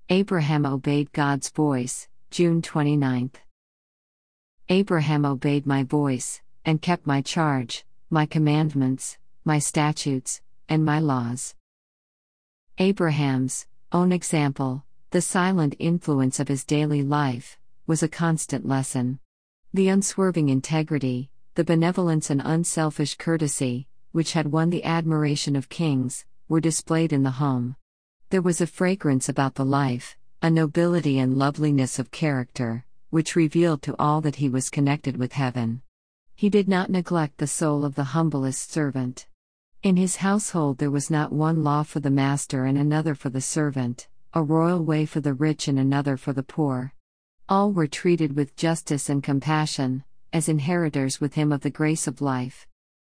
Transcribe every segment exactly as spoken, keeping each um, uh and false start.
Abraham obeyed God's voice, June twenty-ninth. Abraham obeyed my voice, and kept my charge, my commandments, my statutes, and my laws. Abraham's own example, the silent influence of his daily life, was a constant lesson. The unswerving integrity, the benevolence and unselfish courtesy, which had won the admiration of kings, were displayed in the home. There was a fragrance about the life, a nobility and loveliness of character, which revealed to all that he was connected with heaven. He did not neglect the soul of the humblest servant. In his household there was not one law for the master and another for the servant, a royal way for the rich and another for the poor. All were treated with justice and compassion, as inheritors with him of the grace of life.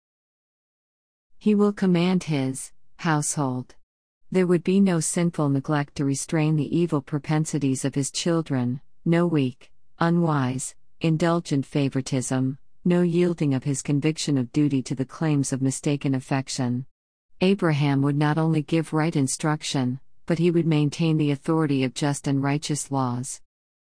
He will command his household. There would be no sinful neglect to restrain the evil propensities of his children, no weak, unwise, indulgent favoritism, no yielding of his conviction of duty to the claims of mistaken affection. Abraham would not only give right instruction, but he would maintain the authority of just and righteous laws.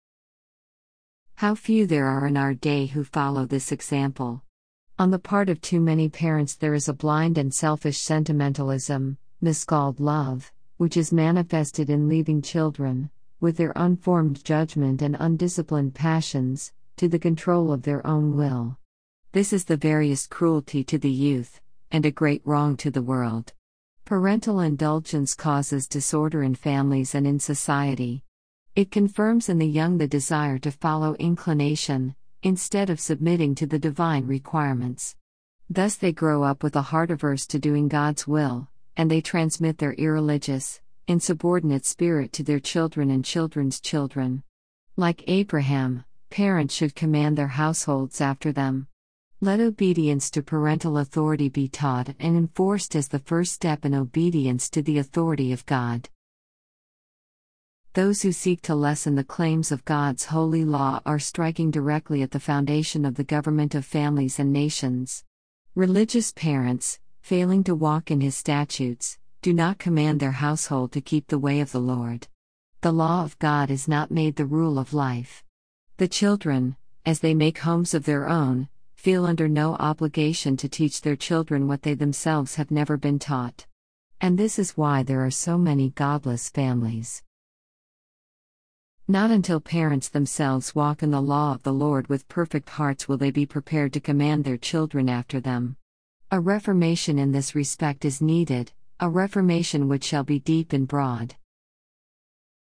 How few there are in our day who follow this example. On the part of too many parents there is a blind and selfish sentimentalism, miscalled love, which is manifested in leaving children, with their unformed judgment and undisciplined passions, to the control of their own will. This is the veriest cruelty to the youth, and a great wrong to the world. Parental indulgence causes disorder in families and in society. It confirms in the young the desire to follow inclination, instead of submitting to the divine requirements. Thus they grow up with a heart averse to doing God's will, and they transmit their irreligious, insubordinate spirit to their children and children's children. Like Abraham, parents should command their households after them. Let obedience to parental authority be taught and enforced as the first step in obedience to the authority of God. Those who seek to lessen the claims of God's holy law are striking directly at the foundation of the government of families and nations. Religious parents, failing to walk in His statutes, do not command their household to keep the way of the Lord. The law of God is not made the rule of life. The children, as they make homes of their own, feel under no obligation to teach their children what they themselves have never been taught. And this is why there are so many godless families. Not until parents themselves walk in the law of the Lord with perfect hearts will they be prepared to command their children after them. A reformation in this respect is needed, a reformation which shall be deep and broad.